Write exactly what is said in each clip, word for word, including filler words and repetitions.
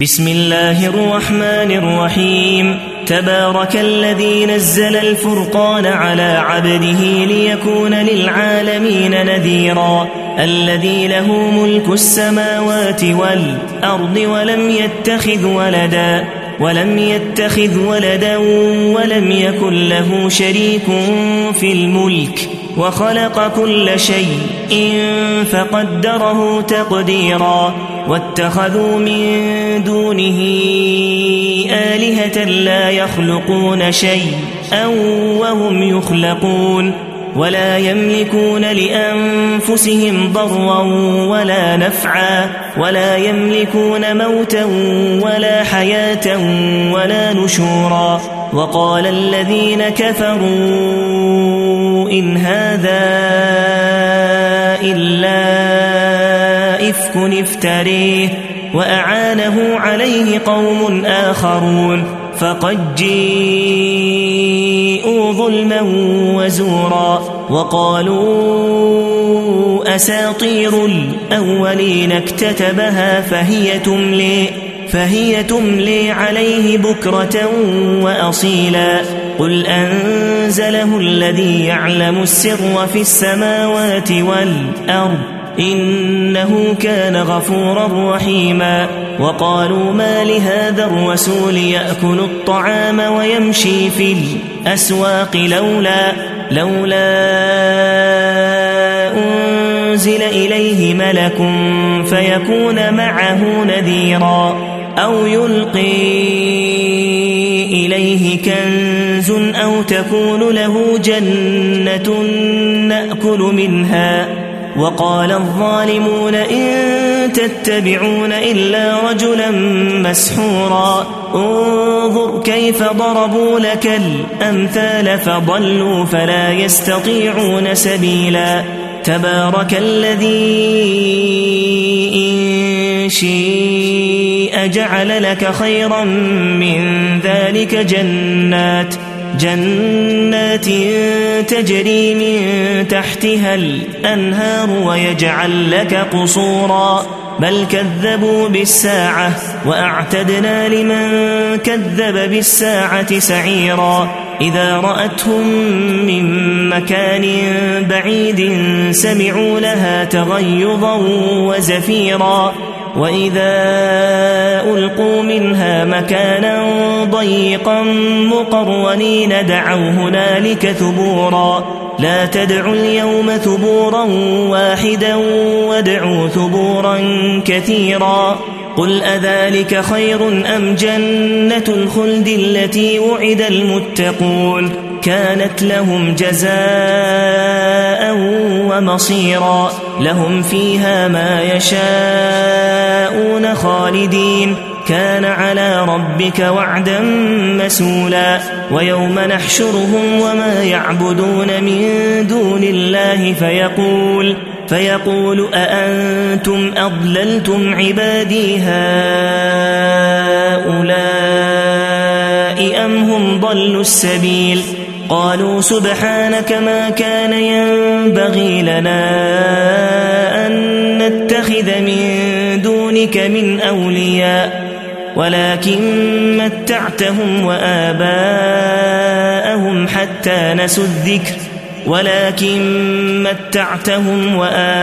بسم الله الرحمن الرحيم تبارك الذي نزل الفرقان على عبده ليكون للعالمين نذيرا الذي له ملك السماوات والأرض ولم يتخذ ولدا ولم يتخذ ولدا ولم يكن له شريك في الملك وخلق كل شيء فقدره تقديرا واتخذوا من دونه آلهة لا يخلقون شيئا وهم يخلقون ولا يملكون لأنفسهم ضرا ولا نفعا ولا يملكون موتا ولا حياة ولا نشورا وقال الذين كفروا إن هذا إلا إفك افتريه وأعانه عليه قوم آخرون فقد جيءوا ظلما وزورا وقالوا أساطير الأولين اكتتبها فهي تملي فهي تملي عليه بكرة وأصيلا قل أنزله الذي يعلم السر في السماوات والأرض إنه كان غفورا رحيما وقالوا ما لهذا الرسول يأكل الطعام ويمشي في الأسواق لولا لولا أنزل إليه ملك فيكون معه نذيرا أو يلقي إليه كنز أو تكون له جنة نأكل منها وقال الظالمون إن تتبعون إلا رجلا مسحورا انظر كيف ضربوا لك الأمثال فضلوا فلا يستطيعون سبيلا تبارك الذي إن شيء جعل لك خيرا من ذلك جنات جنات تجري من تحتها الأنهار ويجعل لك قصورا بل كذبوا بالساعة وأعتدنا لمن كذب بالساعة سعيرا إذا رأتهم من مكان بعيد سمعوا لها تغيظا وزفيرا وإذا ألقوا منها مكانا ضيقا مقرنين دعوا هنالك ثبورا لا تدعوا اليوم ثبورا واحدا وادعوا ثبورا كثيرا قل أذلك خير أم جنة الخلد التي وعد المتقون كانت لهم جزاء ومصيرا لهم فيها ما يشاءون خالدين كان على ربك وعدا مسولا ويوم نحشرهم وما يعبدون من دون الله فيقول فيقول أأنتم أضللتم عبادي هؤلاء أم هم ضلوا السبيل قالوا سبحانك ما كان ينبغي لنا أن نتخذ من دونك من أولياء ولكن متعتهم وآباءهم حتى نسوا الذكر ولكن متعتهم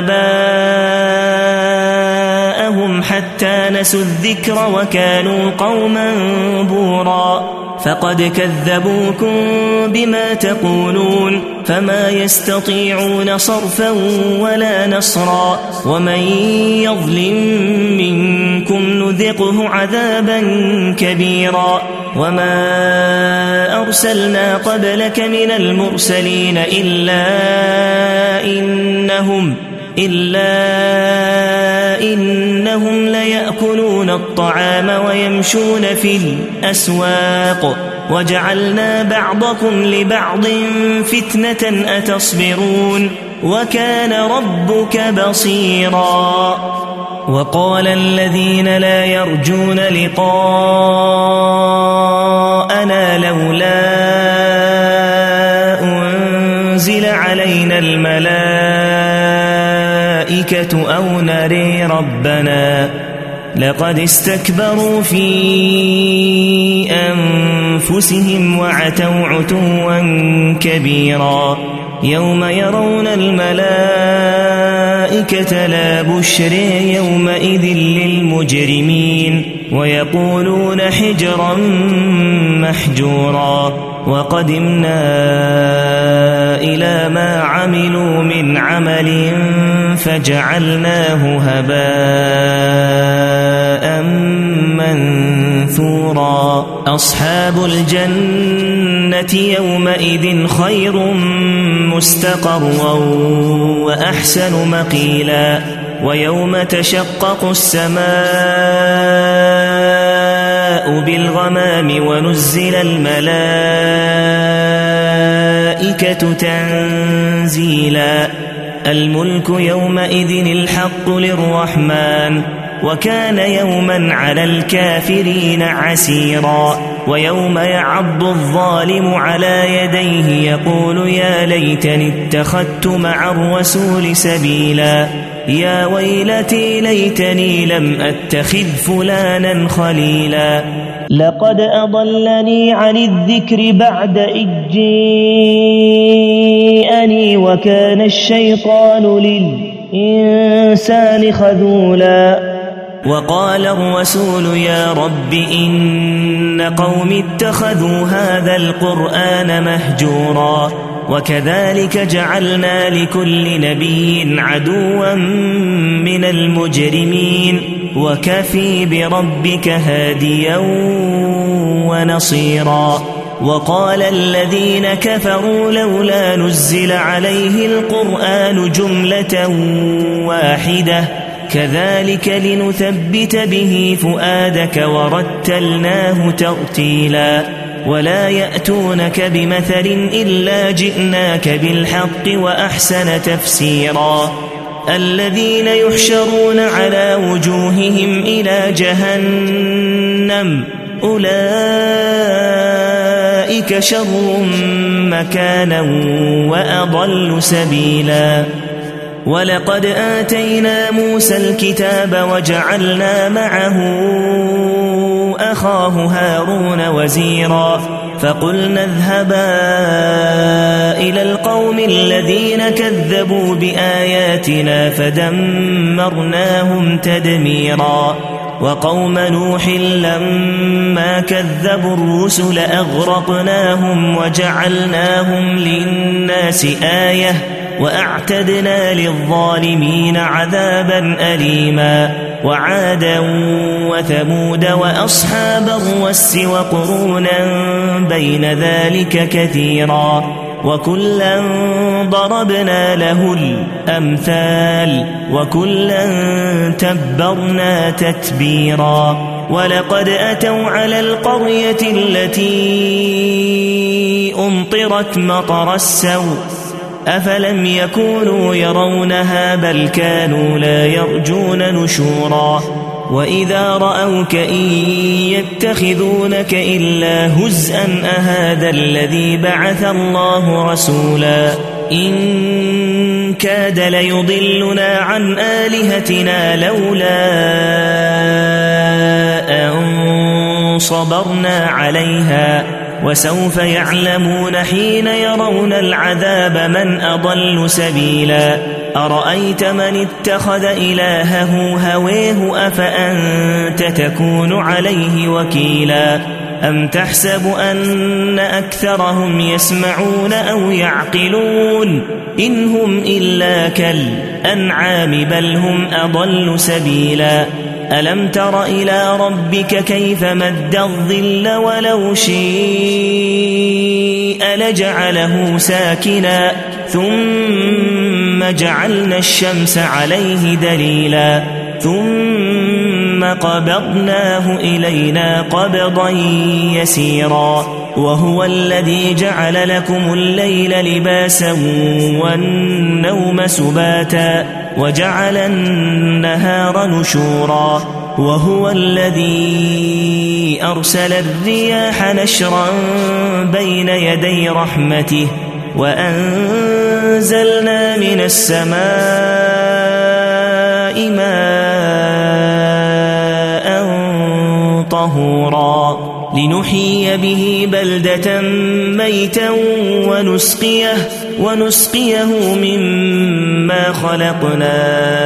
وآباءهم حتى نسوا الذكر وكانوا قوما بورا فقد كذبوكم بما تقولون فما يستطيعون صرفا ولا نصرا ومن يظلم منكم نذقه عذابا كبيرا وما أرسلنا قبلك من المرسلين إلا إنهم إلا إنهم ليأكلون الطعام ويمشون في الأسواق وجعلنا بعضكم لبعض فتنة أتصبرون وكان ربك بصيرا وقال الذين لا يرجون لقاءنا لولا أنزل علينا الملائكة أو نري ربنا لقد استكبروا في أنفسهم وعتوا عتوا كبيرا يوم يرون الملائكة لا بشر يومئذ للمجرمين ويقولون حجرا محجورا وقدمنا إلى ما عملوا من عمل فجعلناه هباء منثورا أصحاب الجنة يومئذ خير مستقرا وأحسن مقيلا ويوم تشقق السماء بالغمام ونزل الملائكة تنزيلا الملك يومئذ الحق للرحمن وكان يوما على الكافرين عسيرا ويوم يعض الظالم على يديه يقول يا ليتني اتخذت مع الرسول سبيلا يا ويلتي ليتني لم أتخذ فلانا خليلا لقد أضلني عن الذكر بعد إذ جاءني وكان الشيطان للإنسان خذولا وقال الرسول يا رب إن قوم اتخذوا هذا القرآن مهجورا وكذلك جعلنا لكل نبي عدوا من المجرمين وكفي بربك هاديا ونصيرا وقال الذين كفروا لولا نزل عليه القرآن جملة واحدة كذلك لنثبت به فؤادك ورتلناه ترتيلا ولا يأتونك بمثل إلا جئناك بالحق وأحسن تفسيرا الذين يحشرون على وجوههم إلى جهنم أولئك شر مكانا وأضل سبيلا ولقد آتينا موسى الكتاب وجعلنا معه أخاه هارون وزيرا فقلنا اذهبا إلى القوم الذين كذبوا بآياتنا فدمرناهم تدميرا وقوم نوح لما كذبوا الرسل أغرقناهم وجعلناهم للناس آية وأعتدنا للظالمين عذابا أليما وعادا وثمود وأصحاب الرس وقرونا بين ذلك كثيرا وكلا ضربنا له الأمثال وكلا تبرنا تتبيرا ولقد أتوا على القرية التي أمطرت مطر السوء أفلم يكونوا يرونها بل كانوا لا يرجون نشورا وإذا رأوك إن يتخذونك إلا هزءا أهذا الذي بعث الله رسولا إن كاد ليضلنا عن آلهتنا لولا أن صبرنا عليها وسوف يعلمون حين يرون العذاب من أضل سبيلا أرأيت من اتخذ إلهه هويه أفأنت تكون عليه وكيلا أم تحسب أن أكثرهم يسمعون أو يعقلون إن هم إلا كالأنعام بل هم أضل سبيلا ألم تر إلى ربك كيف مد الظل ولو شيء لجعله ساكنا ثم جعلنا الشمس عليه دليلا ثم قبضناه إلينا قبضا يسيرا وهو الذي جعل لكم الليل لباسا والنوم سباتا وجعل النهار نشورا وهو الذي أرسل الرياح نشرا بين يدي رحمته وأنزلنا من السماء ماء طهورا لنحيي به بلدة ميتا ونسقيه, ونسقيه مما خلقنا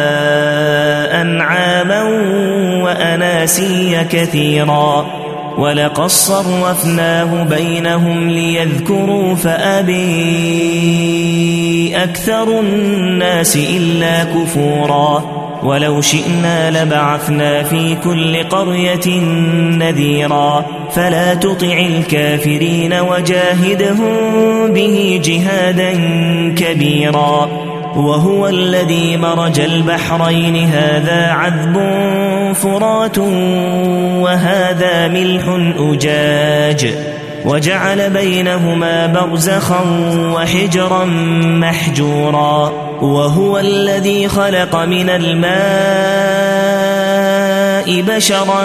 أنعاما وأناسيا كثيرا ولقد صرفناه بينهم ليذكروا فأبي أكثر الناس إلا كفورا ولو شئنا لبعثنا في كل قرية نذيرا فلا تطع الكافرين وجاهدهم به جهادا كبيرا وهو الذي مرج البحرين هذا عذب فرات وهذا ملح أجاج وجعل بينهما برزخا وحجرا محجورا وهو الذي خلق من الماء بشرا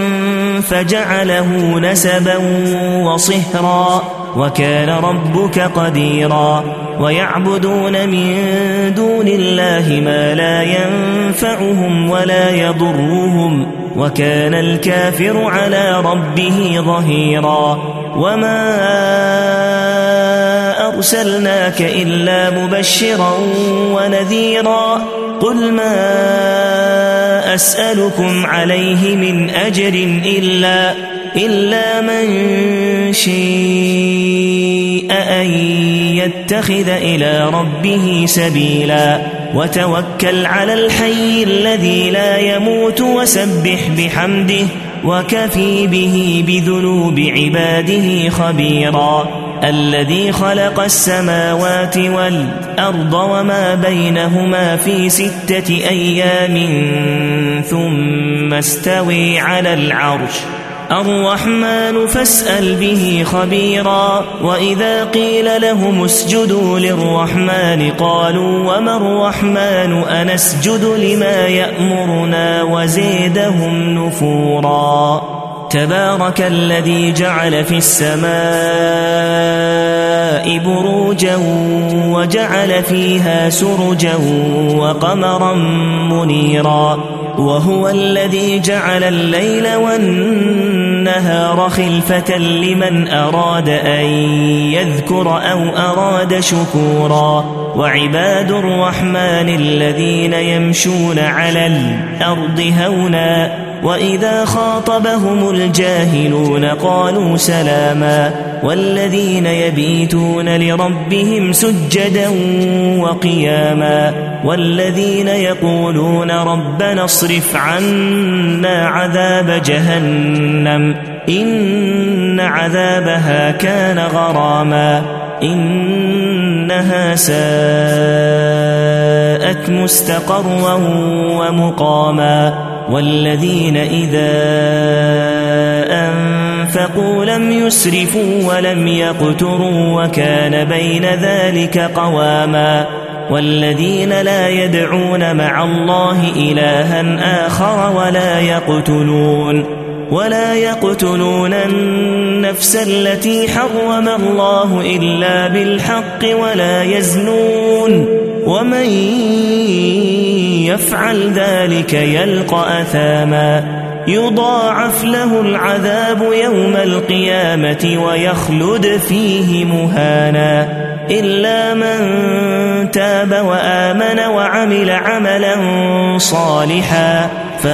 فجعله نسبا وصهرا وكان ربك قديرا ويعبدون من دون الله ما لا ينفعهم ولا يضرهم وكان الكافر على ربه ظهيرا وما أرسلناك إلا مبشرا ونذيرا قل ما أسألكم عليه من أجر إلا, إلا من شيء أن يتخذ إلى ربه سبيلا وتوكل على الحي الذي لا يموت وسبح بحمده وكفي به بذنوب عباده خبيرا الذي خلق السماوات والأرض وما بينهما في ستة أيام ثم استوي على العرش الرحمن فاسأل به خبيرا وإذا قيل لهم اسجدوا للرحمن قالوا وما الرحمن أنسجد لما يأمرنا وزيدهم نفورا تبارك الذي جعل في السماء بروجا وجعل فيها سرجا وقمرا منيرا وهو الذي جعل الليل والنهار خلفة لمن أراد أن يذكر أو أراد شكورا وعباد الرحمن الذين يمشون على الأرض هونا وإذا خاطبهم الجاهلون قالوا سلاما والذين يبيتون لربهم سجدا وقياما والذين يقولون ربنا اصرف عنا عذاب جهنم إن عذابها كان غراما إنها ساءت مستقرا ومقاما والذين إذا أنفقوا لم يسرفوا ولم يقتروا وكان بين ذلك قواما والذين لا يدعون مع الله إلها آخر ولا يقتلون ولا يقتلون النفس التي حرم الله إلا بالحق ولا يزنون ومن يفعل ذلك يلقى أثاما يضاعف له العذاب يوم القيامة ويخلد فيه مهانا إلا من تاب وآمن وعمل عملا صالحا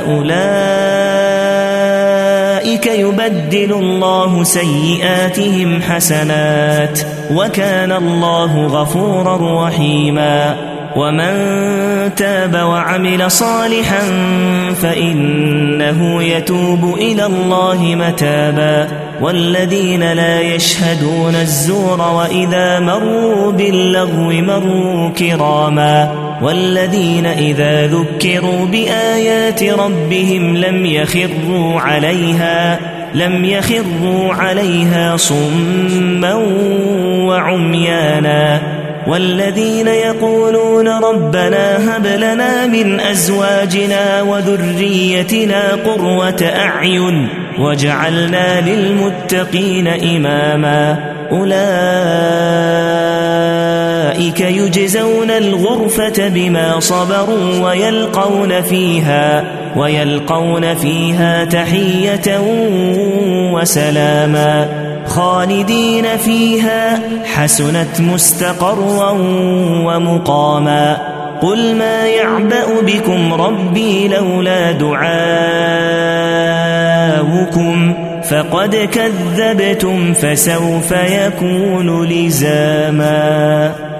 فأولئك يبدل الله سيئاتهم حسنات وكان الله غفورا رحيما ومن تاب وعمل صالحا فإنه يتوب إلى الله متابا والذين لا يشهدون الزور وإذا مروا باللغو مروا كراما والذين إذا ذكروا بآيات ربهم لم يخروا عليها لم يخروا عليها صما وعميانا والذين يقولون ربنا هب لنا من أزواجنا وذريتنا قرة أعين وجعلنا للمتقين إماما أولئك يجزون الغرفة بما صبروا ويلقون فيها ويلقون فيها تحية وسلاما خالدين فيها حسنت مستقرا ومقاما قل ما يعبأ بكم ربي لولا دعاؤكم فقد كذبتم فسوف يكون لزاما.